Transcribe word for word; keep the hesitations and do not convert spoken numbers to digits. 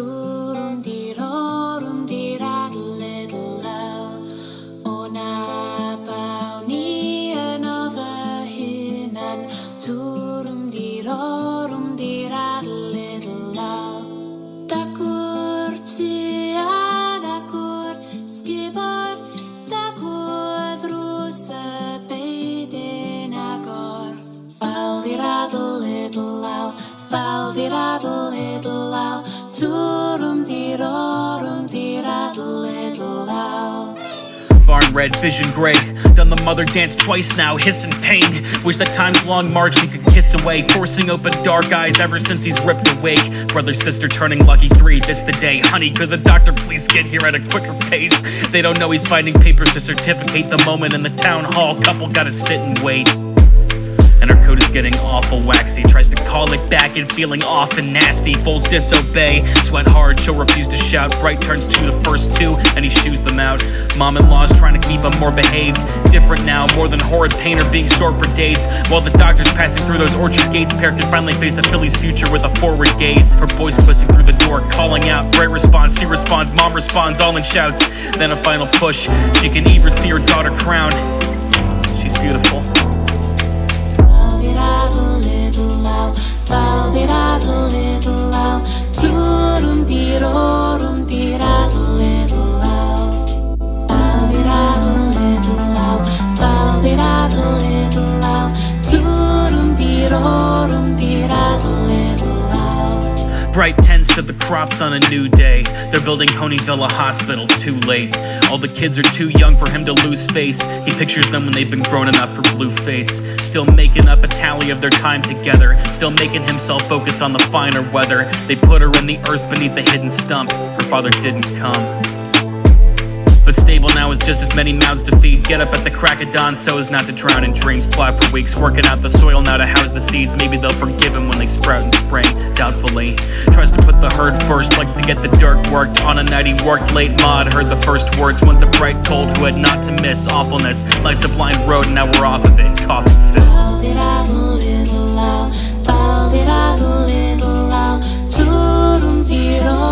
Turum dirorum diradledla Ona bauni anova hinan Turum dirorum diradledla Dakur tia dakur skibor Dakur dhrusa beidin agor Fal diradledla Fal diradledla Turum dirorum diradledla. Barn red, vision gray. Done the mother dance twice now, hiss and pain. Wish that time's long march he could kiss away. Forcing open dark eyes ever since he's ripped awake. Brother, sister turning lucky three, this the day. Honey, could the doctor please get here at a quicker pace? They don't know he's finding papers to certificate the moment in the town hall. Couple gotta sit and wait. And her coat is getting awful waxy. Tries to call it back and feeling off and nasty. Foals disobey, sweat hard, she'll refuse to shout. Bright turns to the first two, and he shoos them out. Mom-in-law's trying to keep him more behaved. Different now, more than horrid pain or being sore for days. While the doctor's passing through those orchard gates, Pear can finally face a filly's future with a forward gaze. Her voice pushing through the door, calling out. Bright responds, she responds, mom responds, all in shouts. Then a final push, she can even see her daughter crowned. She's beautiful. Fal diradledla, turum dirorum diradledla. Fal diradledla, fal diradledla, turum dirorum diradledla. Bright tends to the crops on a new day. They're building Ponyvilla Hospital, too late. All the kids are too young for him to lose face. He pictures them when they've been grown enough for blue fates. Still making up a tally of their time together. Still making himself focus on the finer weather. They put her in the earth beneath a hidden stump. Her father didn't come. But stable now with just as many mouths to feed. Get up at the crack of dawn so as not to drown in dreams. Plow for weeks, working out the soil now to house the seeds. Maybe they'll forgive him when they sprout in spring, doubtfully. Tries to put the herd first, likes to get the dirt worked. On a night he worked late, Maud heard the first words. Once a bright cold who had not to miss awfulness. Life's a blind road and now we're off of it, coughing fit. Fal diradledla, fal diradledla, turum dirorum